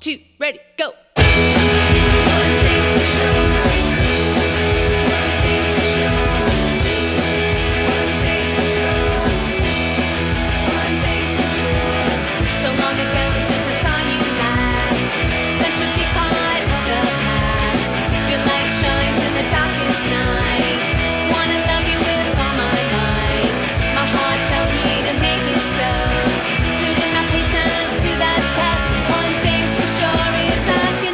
two, ready, go. Put in my patience to that test. One thing's for sure is I can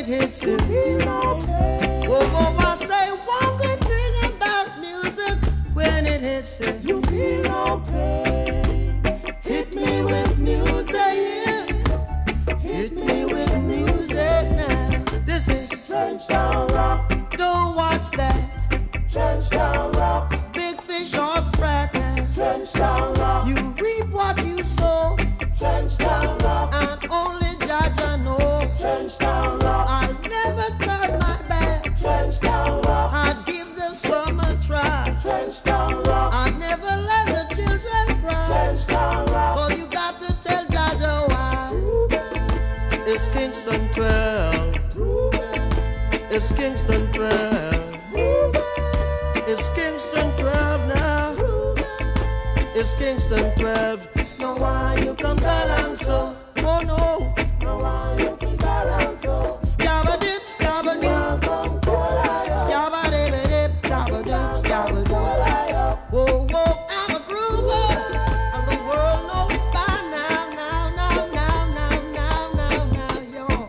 it hits you, feel no pain. Whoa, whoa, I say one good thing about music. When it hits you, you feel no pain. Hit me with music, yeah. Hit me with music now. This is Trenchtown Rock. Don't watch that. Trenchtown Rock. Big fish or sprat now. Trenchtown Rock. You reap what you sow. Trenchtown Rock. And only Judge I know. Trenchtown Rock. I'll never turn my back. Trenchtown Rock. I'd give the slum a try. Trenchtown Rock. I'd never let the children cry. Trenchtown Rock. All you got to tell Judge why. It's Kingston 12. It's Kingston 12. It's Kingston 12 now. It's Kingston 12. No, why you come down so? Oh no. No, why you come down so? Scabba-dip, scabba-dip. Scabba-dip, scabba-dip, scabba-dip. Whoa, whoa, I'm a groover. And the world knows it by now, yo.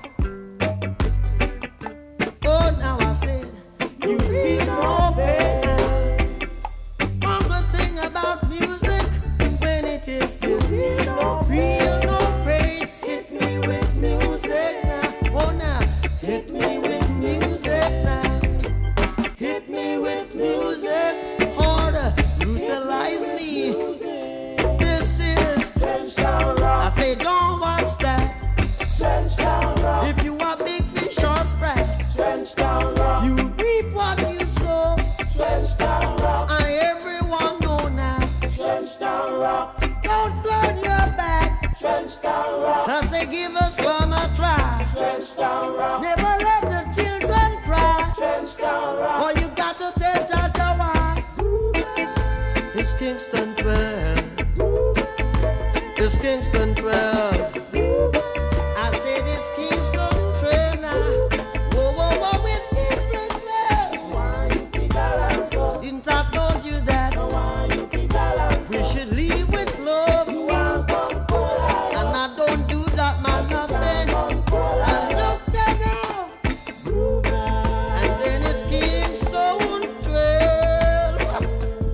Oh, now I said, you feel no pain. One good thing about music, when it is you feel no pain. Hit me with music now. Oh, now, hit me with music now. Hit me with music. Harder, brutalize me. This is Trenchtown Rock. I say, don't watch that. Trenchtown Rock. If you want big fish or sprat, Trenchtown Rock. You reap what you sow. Trenchtown Rock. And everyone know now. Trenchtown Rock. Don't turn your back. Trenchtown Rock. I say, give us one a try. Trenchtown Rock. Never let the children cry. Trenchtown Rock. All you got to tell Jaja why. It's Kingston 12. It's Kingston 12. I said it's Kingston 12 now. Whoa, whoa, whoa, it's Kingston 12. Why you think I like so? Didn't I told you that? Why you think I like so? We should leave with love. You want come cool, and I don't do that, man, nothing. And look there now. And then it's Kingston 12.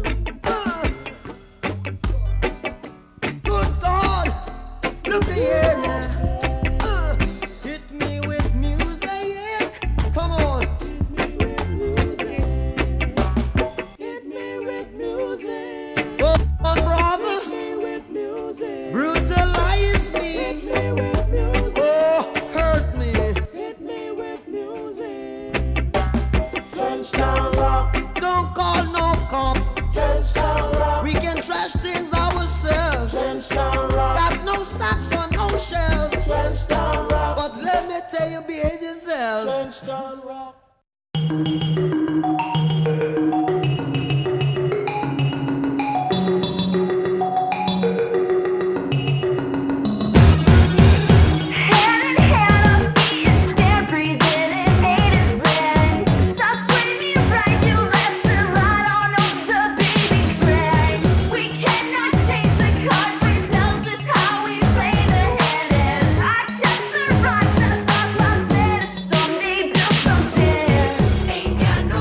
Good God, look here now. Hit me with music. Come on. Hit me with music. Oh, brother. Hit me with music. Brutalize me. Hit me with music. Oh, hurt me. Hit me with music. Trenchtown Rock. Don't call no cop. Trenchtown Rock. We can trash things ourselves. Trenchtown Rock. Got no stocks on no shelves. Trenchtown Rock. But let me tell you, behave yourselves. Trenchtown Rock. Hand in hand, our feet in sand, breathing in native land. So swing me right, you left and right on up the baby cry. We cannot change the cards, we tell just how we play the hand. And I kept the rocks, I thought my plan is someday build something. Ain't got no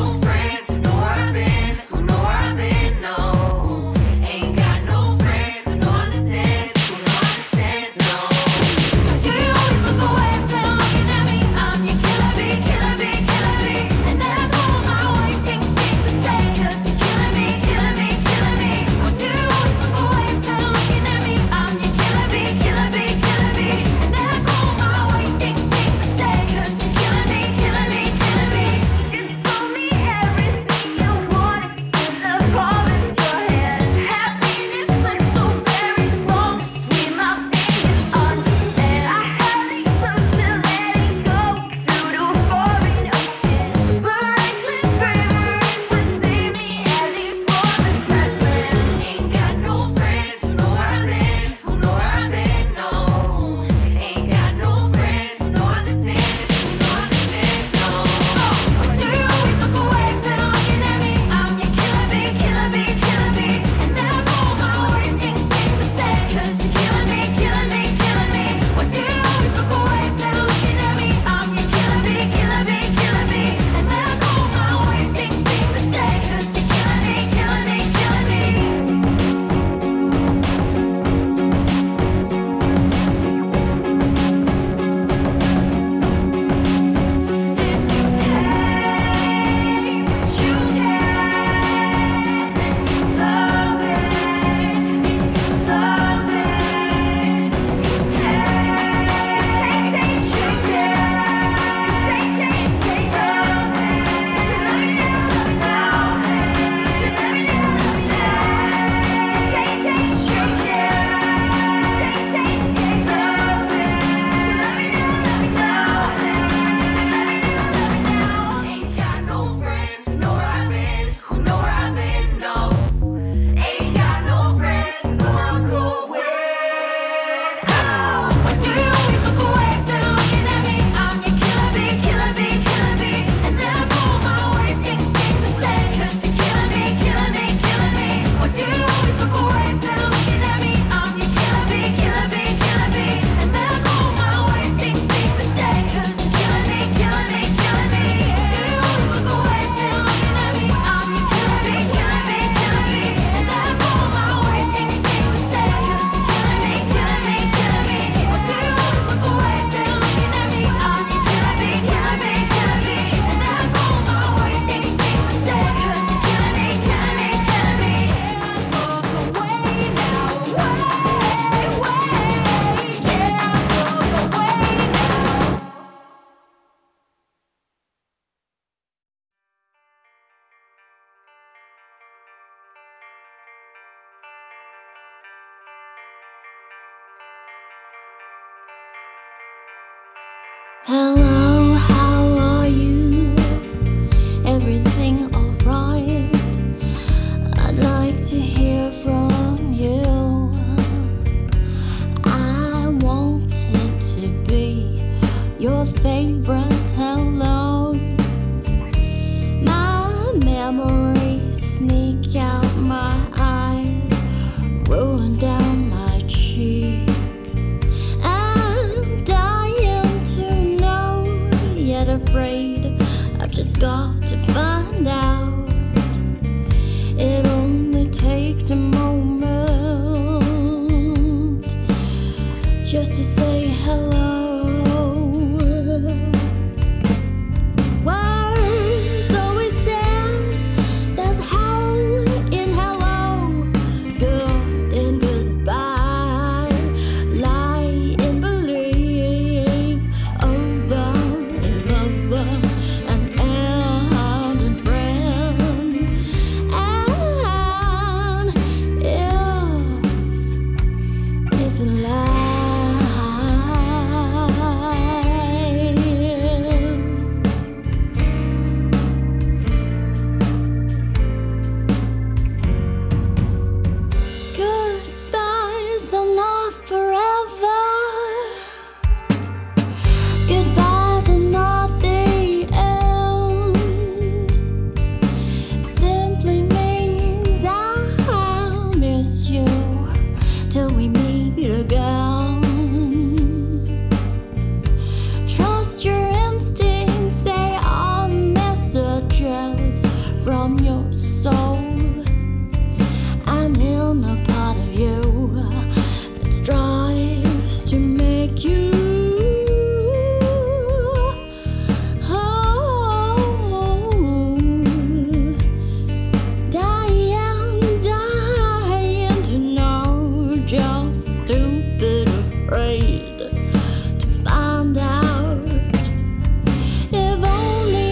Hello, how are you? Everything alright? I'd like to hear from you. I wanted to be your favorite hello. My memories sneak out my eyes, rolling down my cheeks. I'm dying to know, yet afraid I've just got to find out. It only takes a moment just to say hello. Words always sound, there's hell in hello. Good in goodbye, lie in believe. Over in lover, and end in friend. And if in life. Goodbyes are not forever. Goodbyes are not the end. Simply means I'll miss you till we meet again. Trust your instincts, they are messages from your soul. And in a part of you that strives to make you whole. Dying to know, just stupid afraid to find out. If only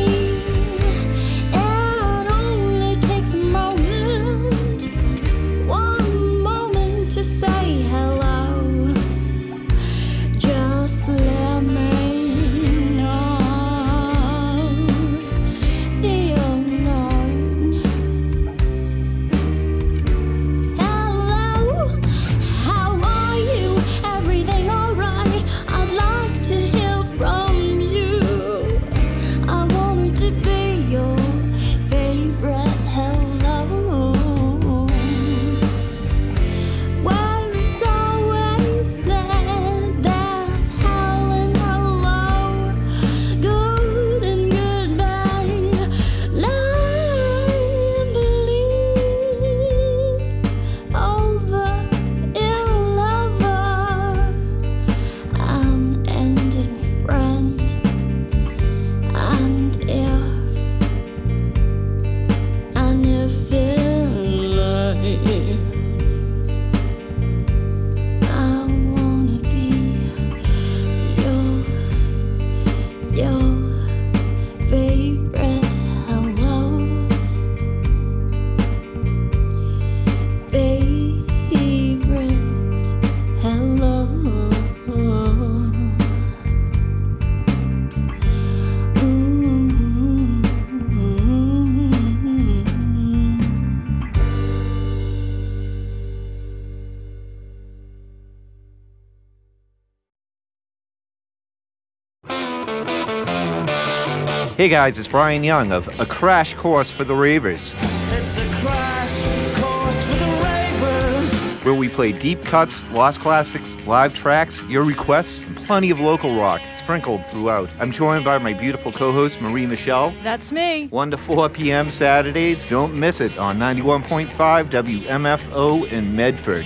it only takes a moment, one moment to say hello. Just let me know the unknown. Hello, how are you? Everything alright? I'd like to hear from you. I wanted to be your favorite hello. Words always said there's hell in hello. Good and goodbye, lie and believe. Over in lover, and end in friend. And if in life I wanna be your favorite hello. Favorite hello. Hey guys, it's Brian Young of A Crash Course for the Ravers, It's a crash course for the ravers. where we play deep cuts, lost classics, live tracks, your requests, and plenty of local rock sprinkled throughout. I'm joined by my beautiful co-host Marie Michelle. That's me. 1 to 4 p.m. Saturdays. Don't miss it on 91.5 WMFO in Medford.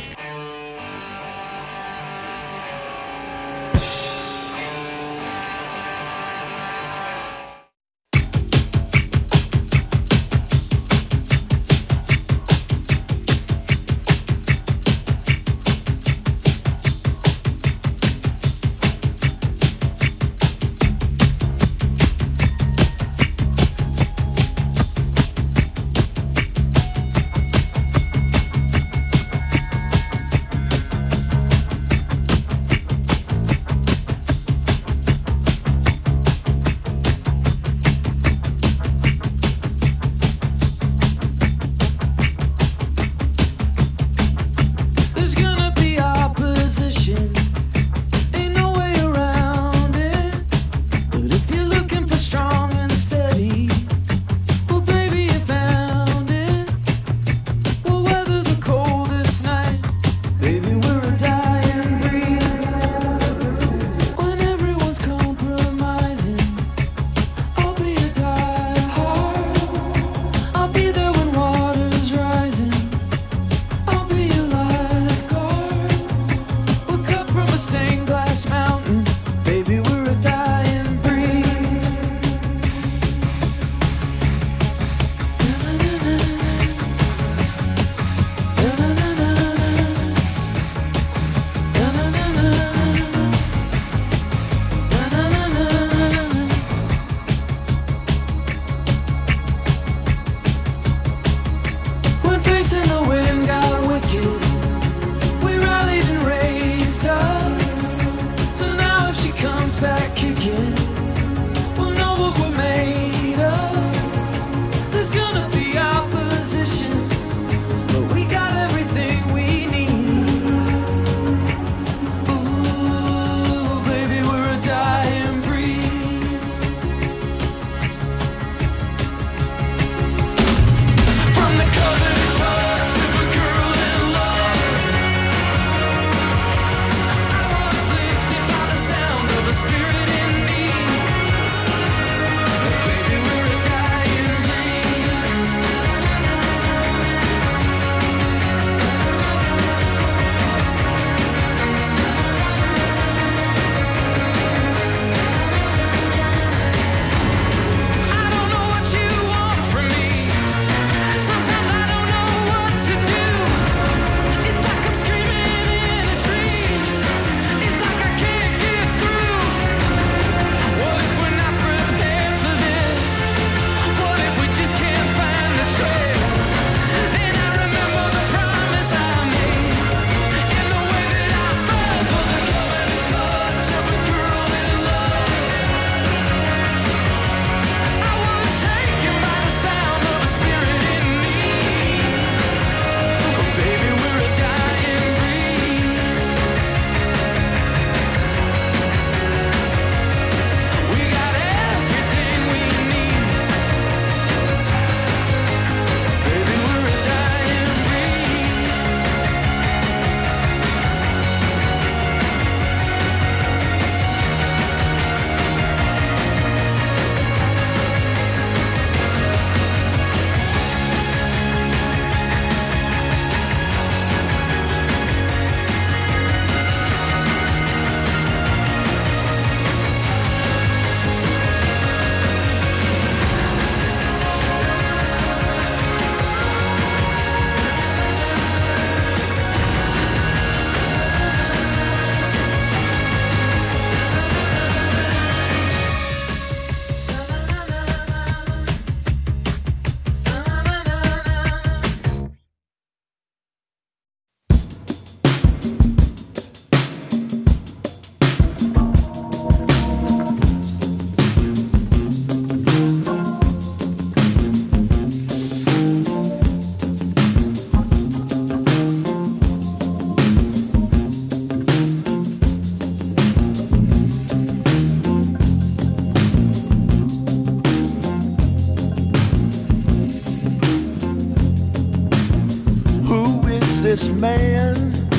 this man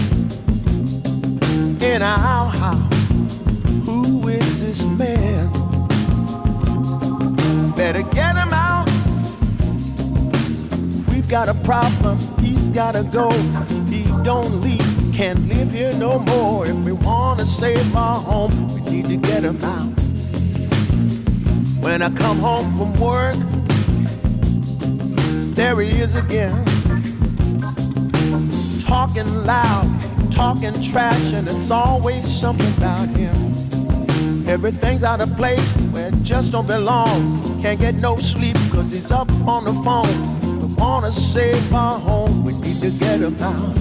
in our house? Who is this man? Better get him out. We've got a problem, he's gotta go. If he don't leave, we can't live here no more. If we wanna save our home, we need to get him out. When I come home from work, there he is again, talking loud, talking trash, and it's always something about him. Everything's out of place where it just don't belong. Can't get no sleep cause he's up on the phone. We wanna save our home, we need to get him out.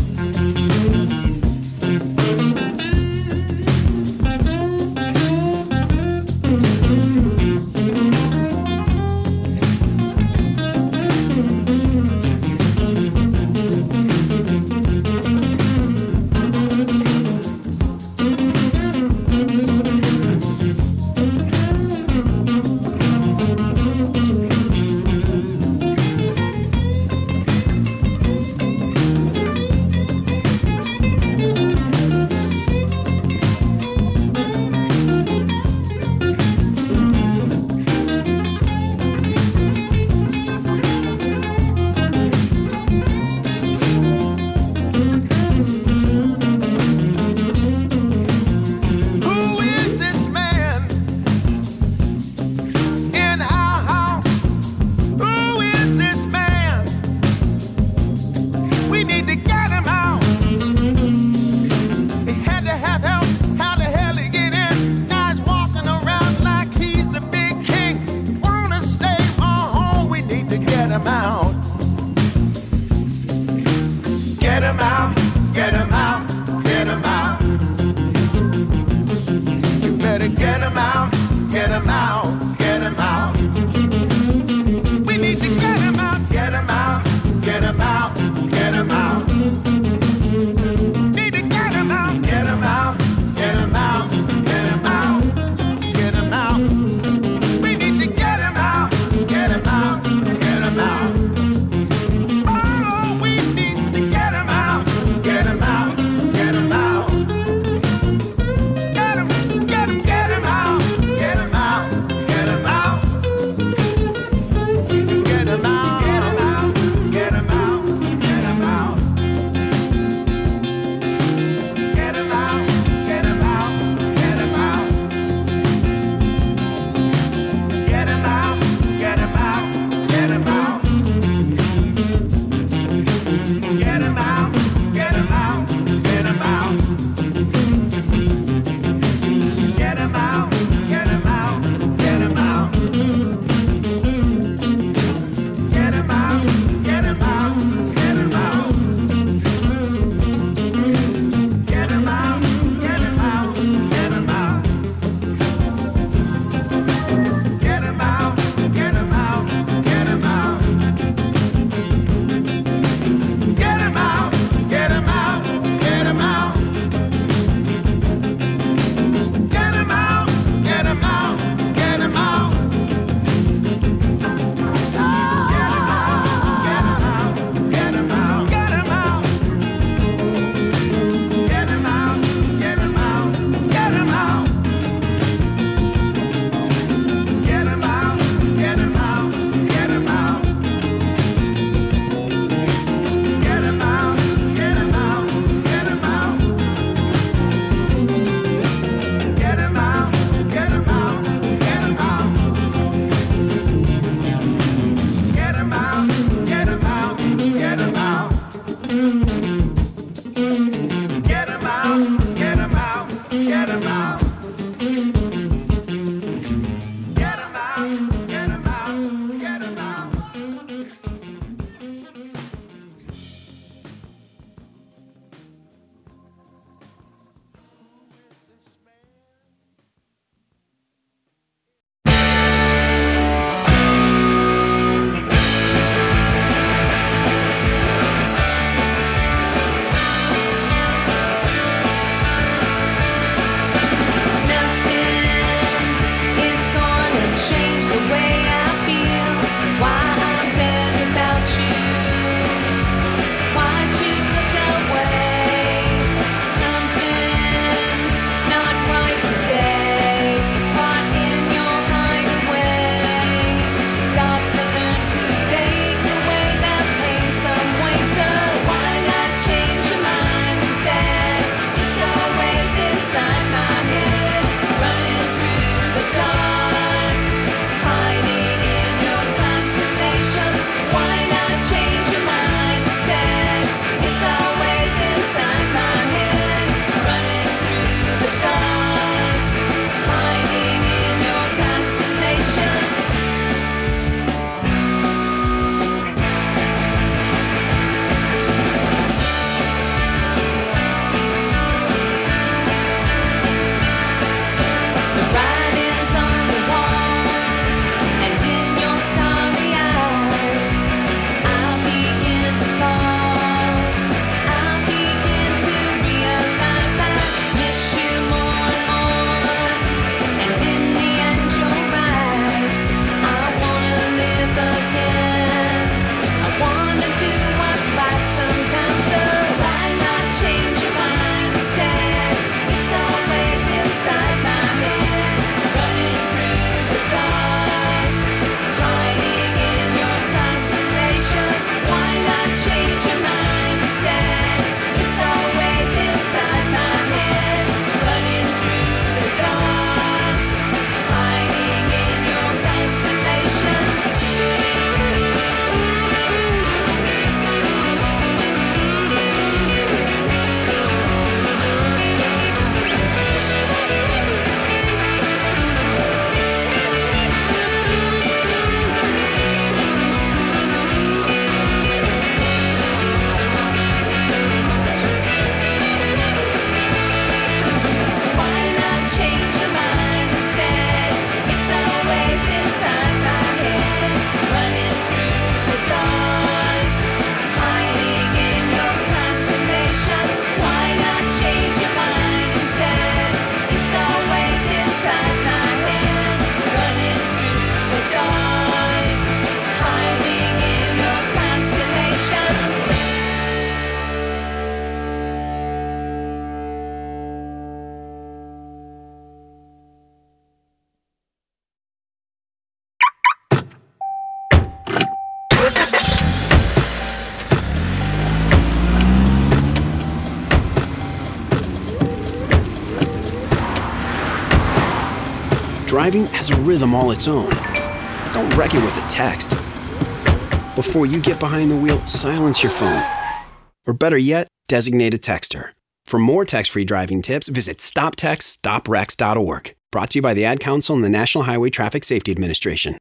Driving has a rhythm all its own. Don't wreck it with a text. Before you get behind the wheel, silence your phone. Or better yet, designate a texter. For more text-free driving tips, visit stoptextstoprex.org. Brought to you by the Ad Council and the National Highway Traffic Safety Administration.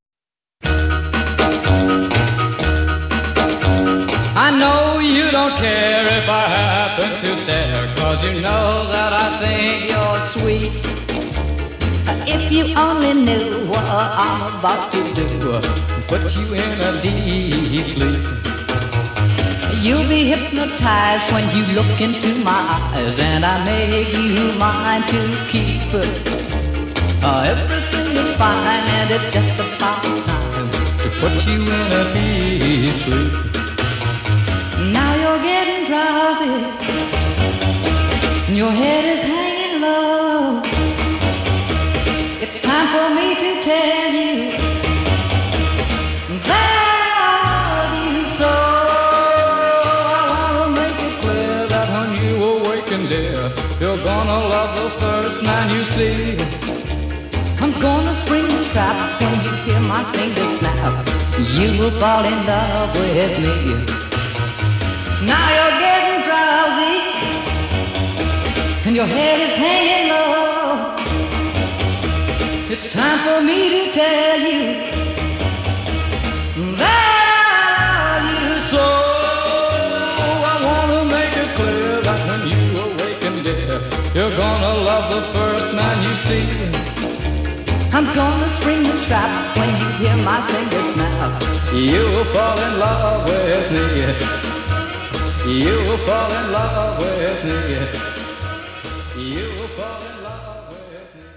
I know you don't care if I happen to stare, 'cause you know that I think you're sweet. If you only knew what I'm about to do, Put you in a deep sleep. you'll be hypnotized when you look into my eyes, and I make you mine to keep. Everything is fine, and it's just about time To put you in a deep sleep. Now you're getting drowsy, and your head is hanging low. It's time for me to tell you that you so. I wanna make it clear that when you awaken, dear, you're gonna love the first man you see. I'm gonna spring the trap when you hear my fingers snap. You will fall in love with me. Now you're getting drowsy, and your head is hanging low. It's time for me to tell you that you So I wanna make it clear that when you awaken, dear, you're gonna love the first man you see. I'm gonna spring the trap when you hear my fingers snap. You'll fall in love with me. You'll fall in love with me. You'll fall in love with me.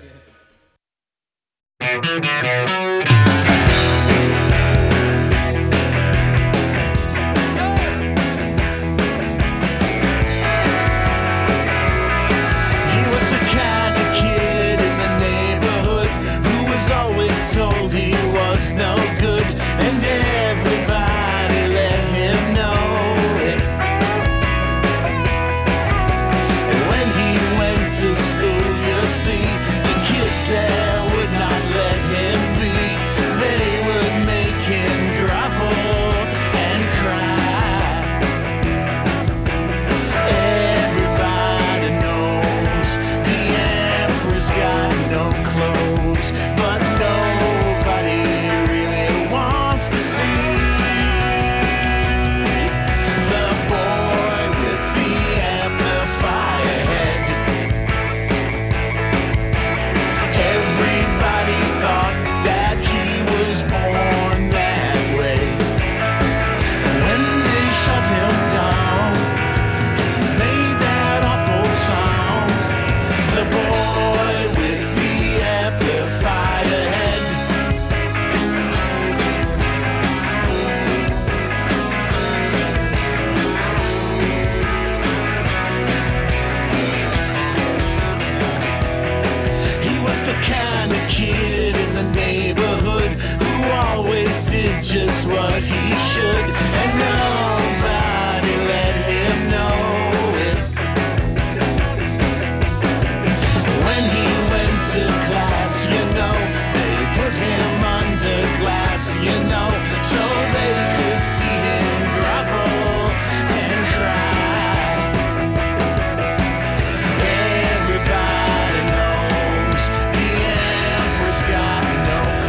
He was the kind of kid in the neighborhood who was always told he was no good, and everybody let him know it. And when he went to school, you see, the kids there would not let him be. They would make him grovel and cry. Everybody knows the emperor's got no clothes, but nobody really wants to see the boy with the amplifier head. Everybody thought that he was born that way. When they shut him down, made that awful sound. The boy with the amplifier head. He was the kind of kid in the neighborhood who always did just what he should, and nobody let him know it. When he went to class, you know, they put him under glass, you know, so they could see him grovel and cry. Everybody knows the emperor's got no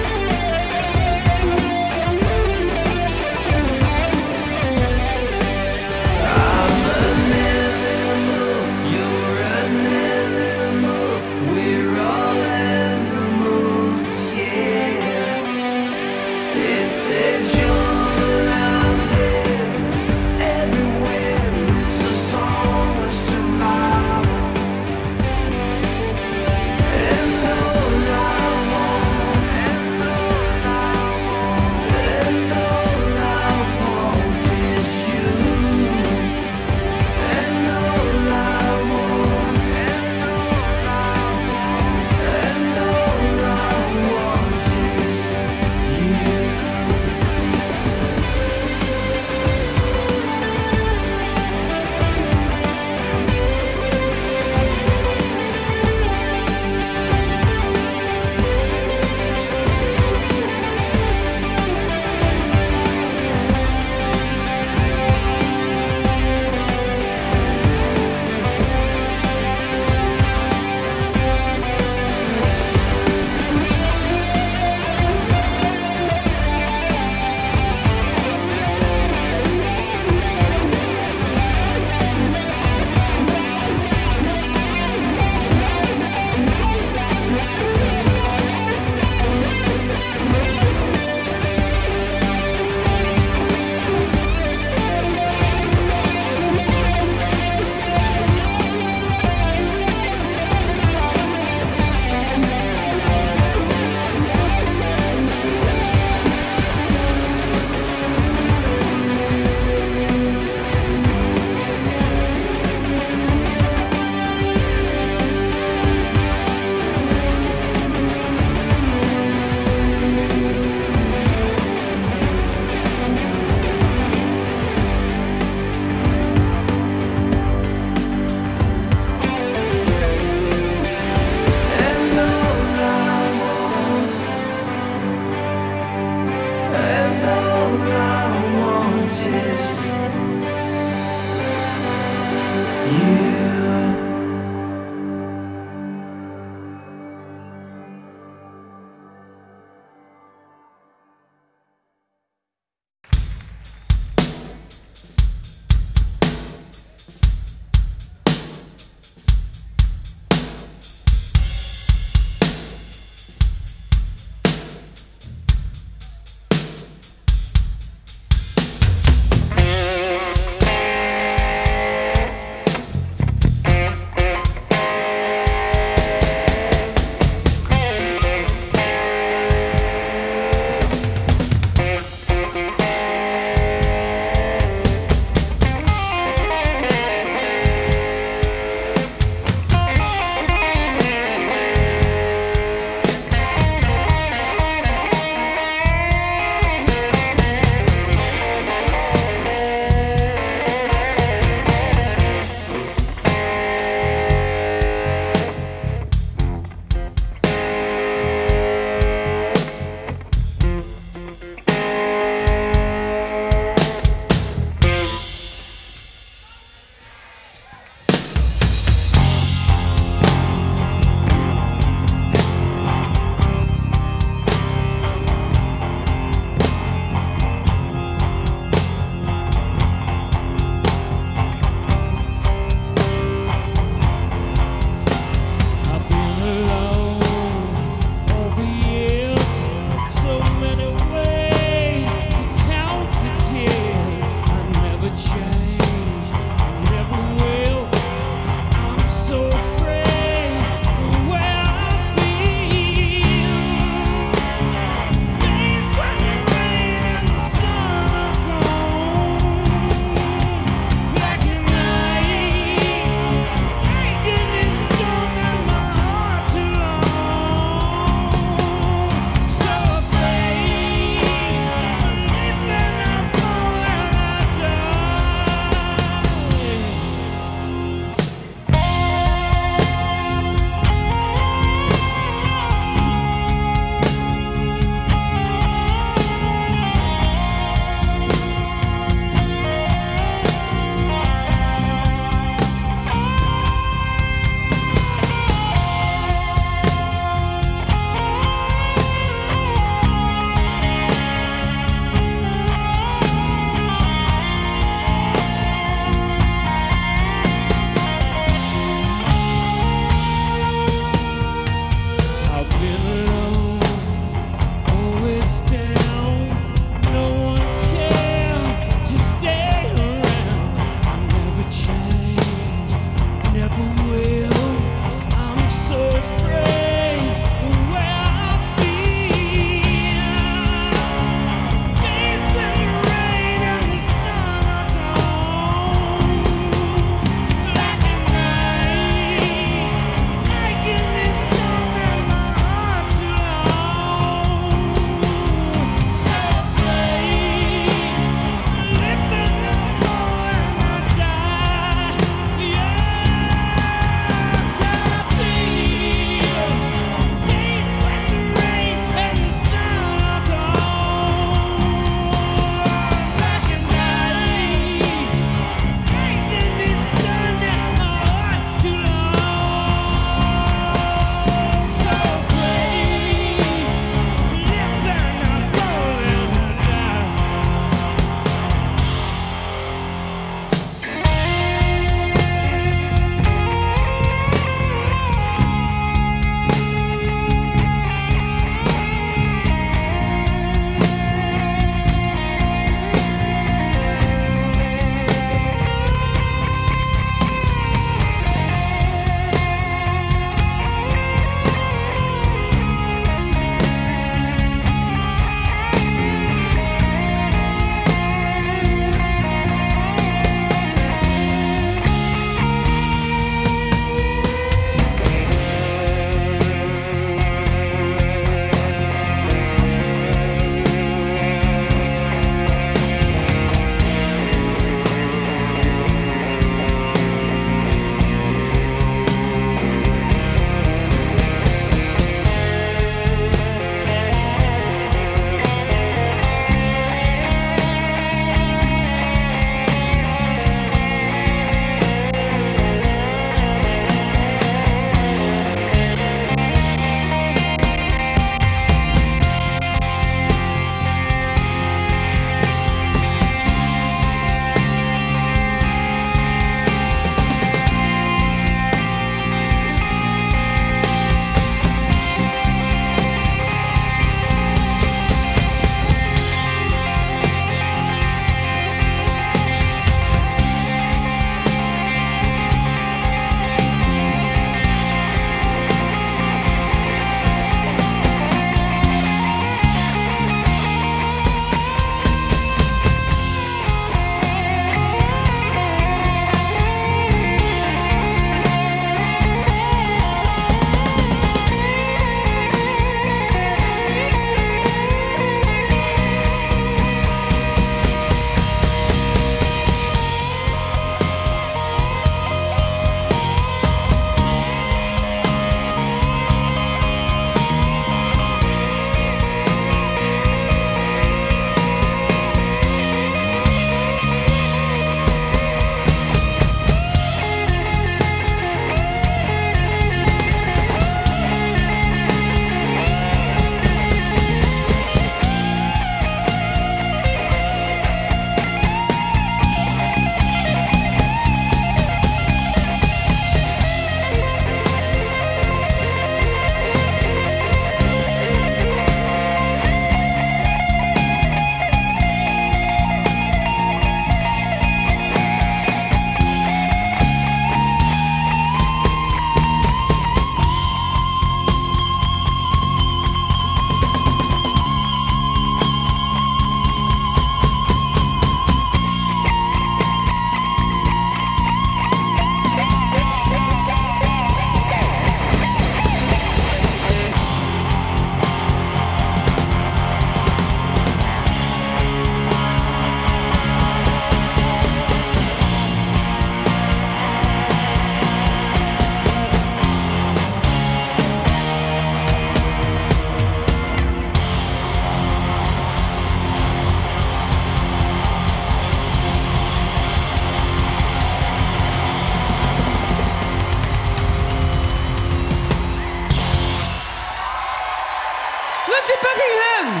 Nancy Buckingham.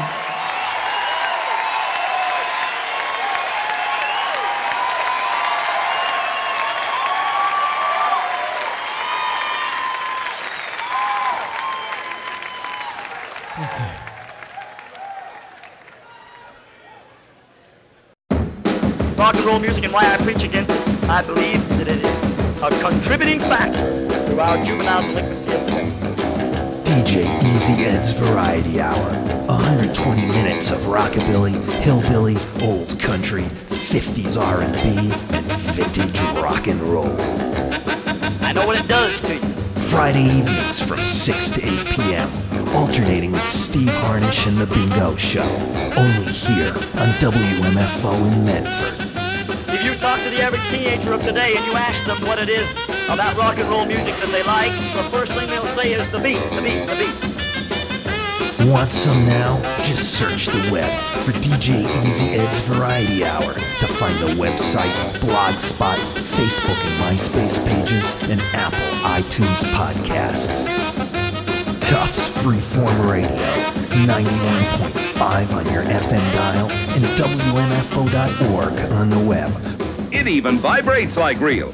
Rock and roll music and why I preach against it, I believe that it is a contributing factor to our juvenile delinquency epidemic. DJ Easy Ed's Variety Hour. 120 minutes of rockabilly, hillbilly, old country, 50s R&B, and vintage rock and roll. I know what it does to you. Friday evenings from 6 to 8 p.m. Alternating with Steve Harnish and The Bingo Show. Only here on WMFO in Medford. If you talk to the average teenager of today and you ask them what it is about rock and roll music that they like, the first thing they'll say is the beat, the beat, the beat. Want some now? Just search the web for DJ Easy Ed's Variety Hour to find the website, Blogspot, Facebook and MySpace pages, and Apple iTunes podcasts. Tufts Freeform Radio, 91.5 on your FM dial and WMFO.org on the web. It even vibrates like real.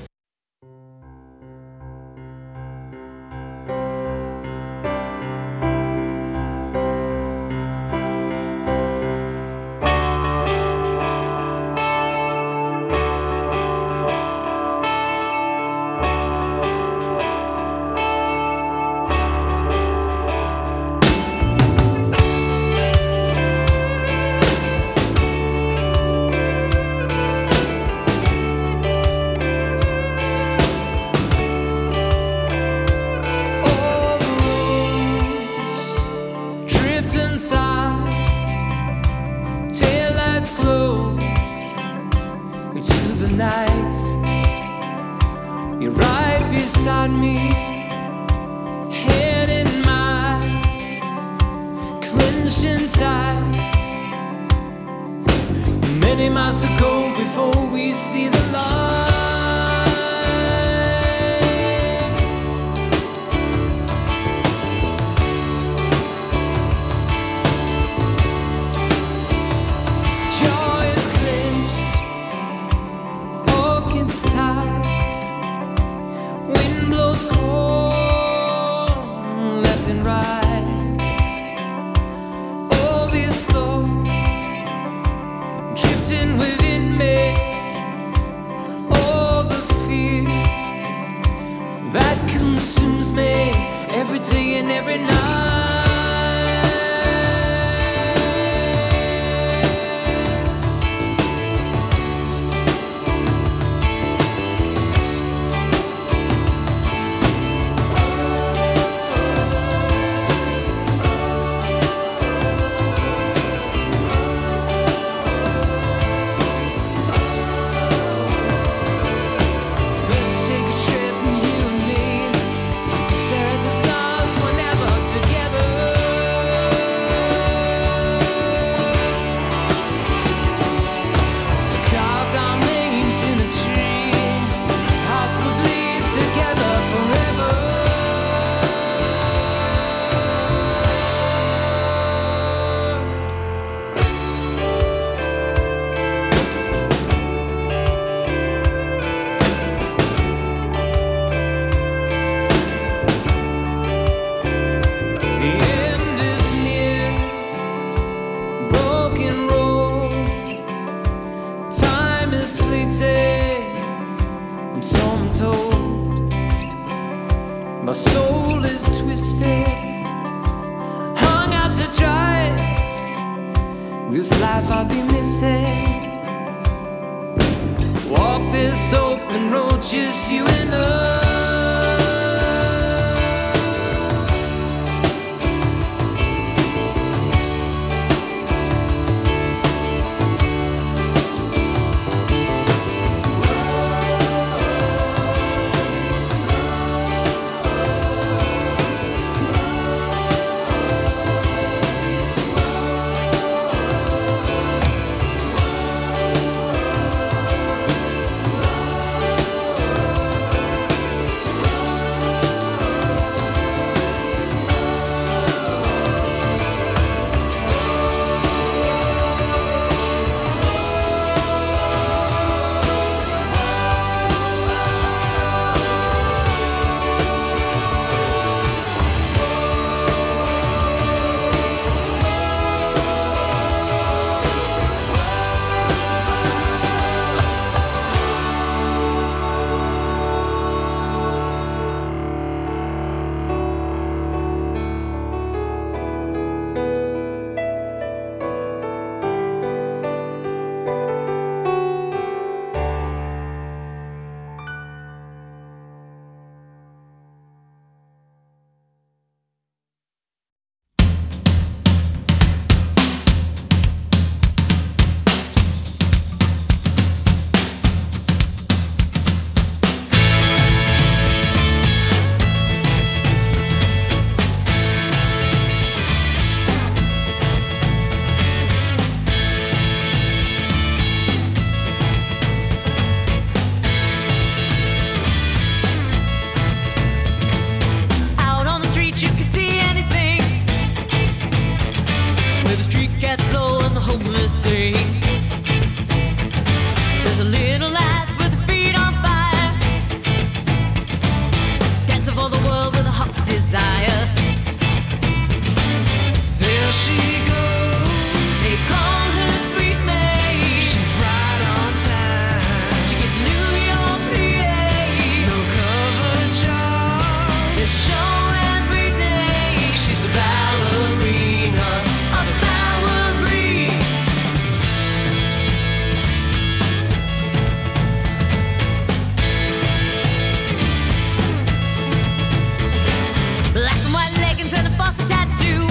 leggings and a Fawcett tattoo.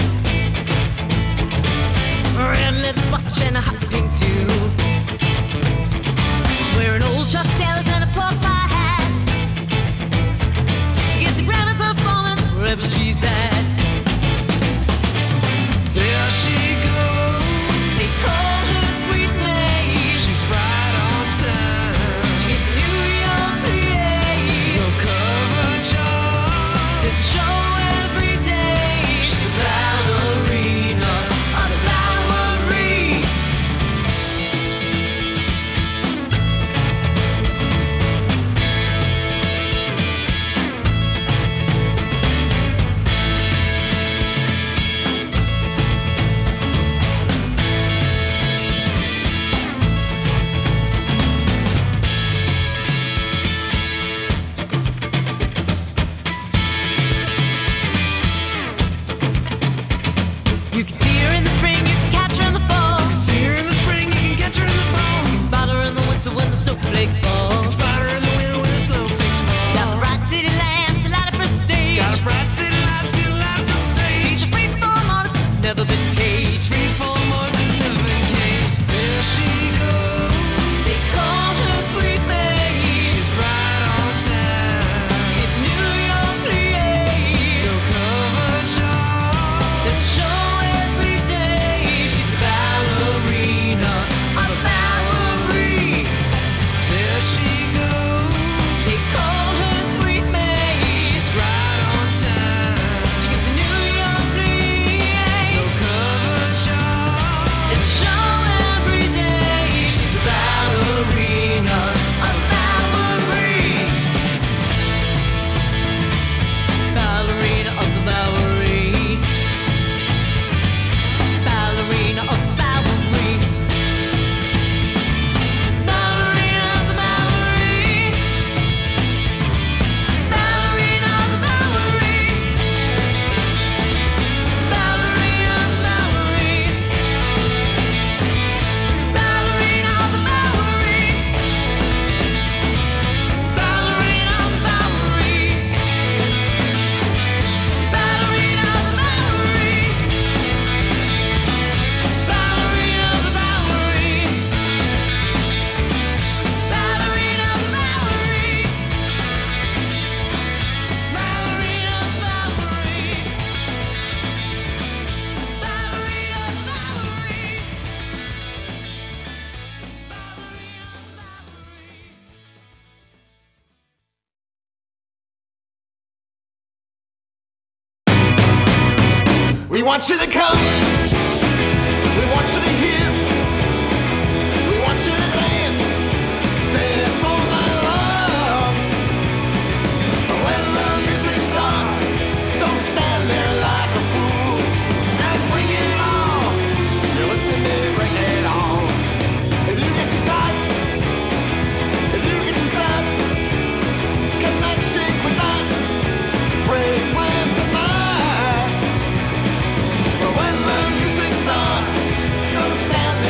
Red leather watch and a hot pink too. She's wearing old Chuck Taylors and a pork pie hat. She gives a Grammy performance wherever she's at. There she goes. They call her Sweet May. She's right on time. She gets a New York PA. No cover charge. There's a show every day. She's a ballerina on the Bowery. You can see her in the spring, you can catch her in the fall. You can see her in the spring, you can catch her in the fall. You can spot her in the winter when the snowflakes fall. You can spot her in the winter when the snowflakes fall. Got a bright city lamp, still out of her stage. Got a bright city light, still out of the stage. She's a free-form artist that's never been caged. Free-form artist that's never been caged. There she goes. They call her Sweet May. She's right on time. It's New York PA. No cover charge. There's a show every day. She's a ballerina on the Bowery. There she goes. They call her Sweet May. She's right on time. She gets a New York PA. No cover charge. There's a show every day. She's a ballerina on the Bowery. Ballerina of the Bowery. Ballerina of the Bowery. Ballerina of the Bowery. Ballerina of the Bowery. Ballerina of the Bowery. Ballerina of the Bowery. Ballerina of the Bowery. Ballerina of the Bowery. Ballerina of the Bowery. Ballerina of the Bowery. Ballerina of the Bowery. Ballerina of the Bowery. We want you to come. We want you to hear. We want you to dance. Dance all night long. When the music starts, don't stand there like a fool. And bring it on. You listen to me, bring it on. If you get too tight, if you get too sad, cannot shake with that. Break plans tonight. But when the music starts, don't stand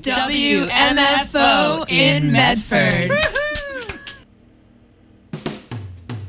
WMFO in Medford.